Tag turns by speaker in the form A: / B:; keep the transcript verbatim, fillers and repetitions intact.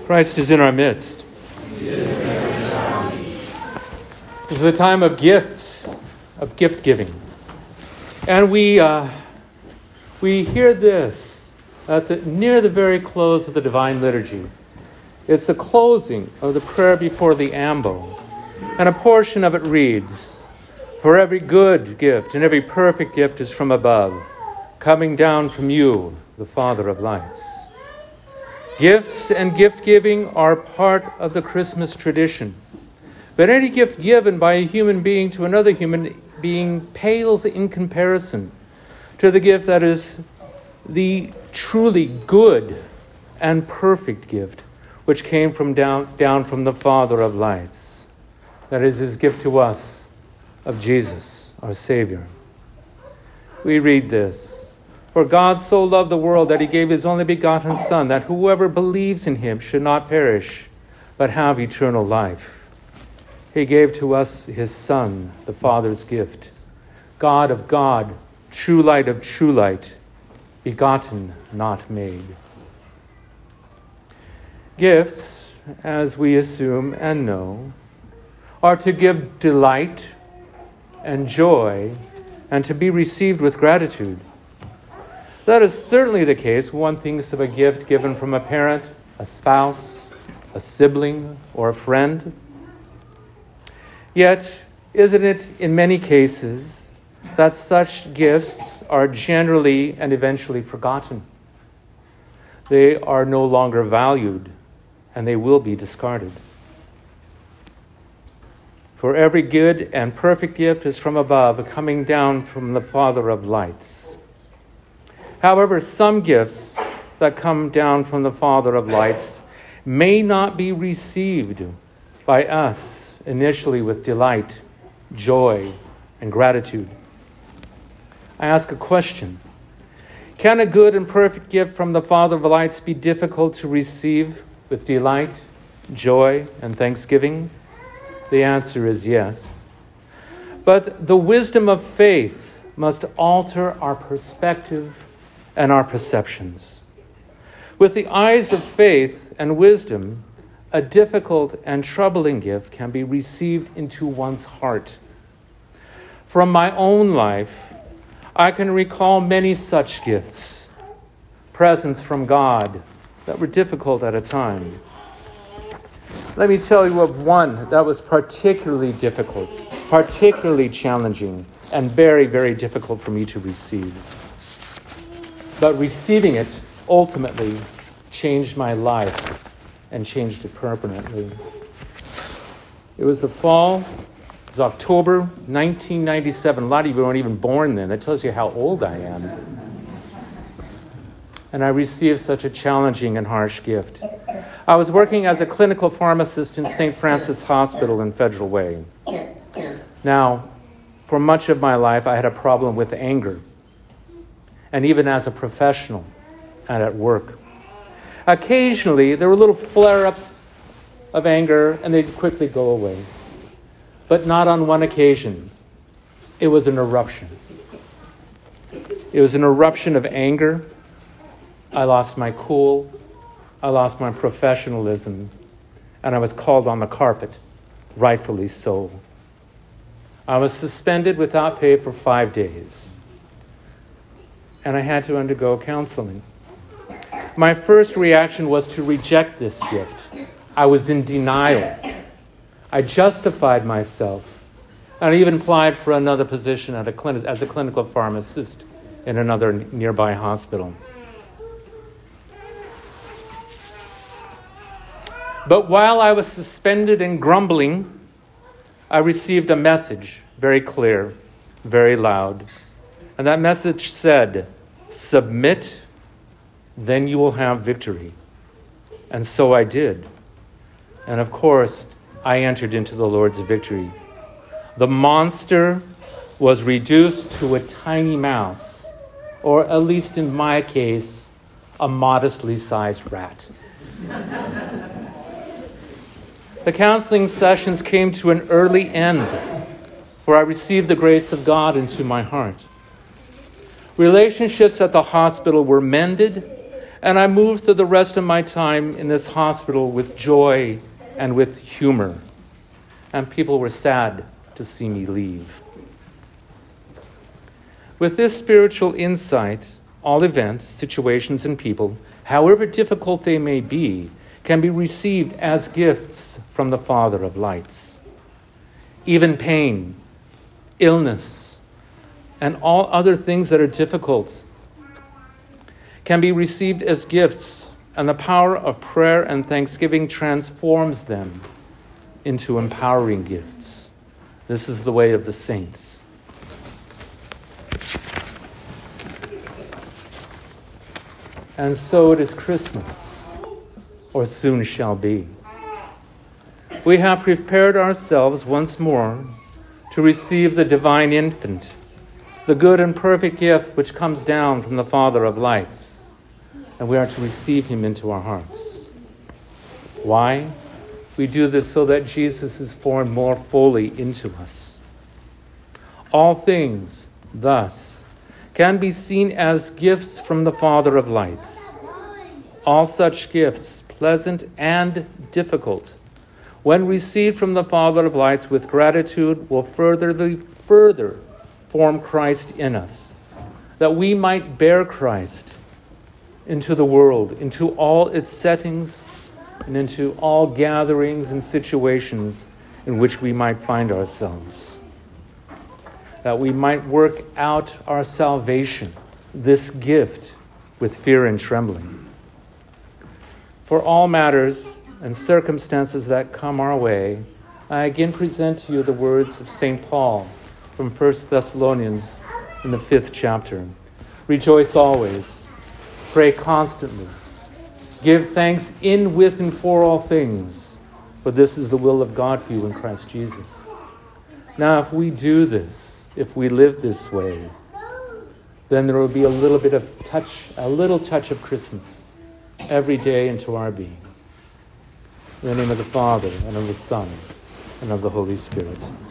A: Christ is in our midst. This is a time of gifts, of gift giving. And we uh, we hear this at the, near the very close of the Divine Liturgy. It's the closing of the prayer before the ambo. And a portion of it reads, "For every good gift and every perfect gift is from above, coming down from you, the Father of lights." Gifts and gift-giving are part of the Christmas tradition. But any gift given by a human being to another human being pales in comparison to the gift that is the truly good and perfect gift, which came from down, down from the Father of lights. That is his gift to us of Jesus, our Savior. We read this. "For God so loved the world that he gave his only begotten Son, that whoever believes in him should not perish, but have eternal life. He gave to us his Son, the Father's gift, God of God, true light of true light, begotten, not made." Gifts, as we assume and know, are to give delight and joy and to be received with gratitude. That is certainly the case. One thinks of a gift given from a parent, a spouse, a sibling, or a friend. Yet, isn't it in many cases that such gifts are generally and eventually forgotten? They are no longer valued, and they will be discarded. For every good and perfect gift is from above, coming down from the Father of lights. However, some gifts that come down from the Father of lights may not be received by us initially with delight, joy, and gratitude. I ask a question. Can a good and perfect gift from the Father of lights be difficult to receive with delight, joy, and thanksgiving? The answer is yes. But the wisdom of faith must alter our perspective and our perceptions. With the eyes of faith and wisdom, a difficult and troubling gift can be received into one's heart. From my own life, I can recall many such gifts, presents from God that were difficult at a time. Let me tell you of one that was particularly difficult, particularly challenging, and very, very difficult for me to receive. But receiving it ultimately changed my life and changed it permanently. It was the fall, it was October nineteen ninety-seven. A lot of you weren't even born then. That tells you how old I am. And I received such a challenging and harsh gift. I was working as a clinical pharmacist in Saint Francis Hospital in Federal Way. Now, for much of my life, I had a problem with anger. And even as a professional and at work. Occasionally, there were little flare-ups of anger, and they'd quickly go away. But not on one occasion. It was an eruption. It was an eruption of anger. I lost my cool. I lost my professionalism. And I was called on the carpet, rightfully so. I was suspended without pay for five days. And I had to undergo counseling. My first reaction was to reject this gift. I was in denial. I justified myself. And I even applied for another position at a clinic, as a clinical pharmacist in another nearby hospital. But while I was suspended and grumbling, I received a message, very clear, very loud. And that message said, "Submit, then you will have victory." And so I did. And of course, I entered into the Lord's victory. The monster was reduced to a tiny mouse, or at least in my case, a modestly sized rat. The counseling sessions came to an early end, for I received the grace of God into my heart. Relationships at the hospital were mended, And I moved through the rest of my time in this hospital with joy and with humor. And people were sad to see me leave. With this spiritual insight, all events, situations, and people, however difficult they may be, can be received as gifts from the Father of lights. Even pain, illness, and all other things that are difficult can be received as gifts, and the power of prayer and thanksgiving transforms them into empowering gifts. This is the way of the saints. And so it is Christmas, or soon shall be. We have prepared ourselves once more to receive the divine infant, the good and perfect gift which comes down from the Father of lights, and we are to receive him into our hearts. Why? We do this so that Jesus is formed more fully into us. All things, thus, can be seen as gifts from the Father of lights. All such gifts, pleasant and difficult, when received from the Father of lights with gratitude, will further, further form Christ in us, that we might bear Christ into the world, into all its settings, and into all gatherings and situations in which we might find ourselves. That we might work out our salvation, this gift, with fear and trembling. For all matters and circumstances that come our way, I again present to you the words of Saint Paul from First Thessalonians in the fifth chapter. Rejoice always, pray constantly, give thanks in, with, and for all things, for this is the will of God for you in Christ Jesus. Now, if we do this, if we live this way, then there will be a little bit of touch, a little touch of Christmas every day into our being. In the name of the Father, and of the Son, and of the Holy Spirit.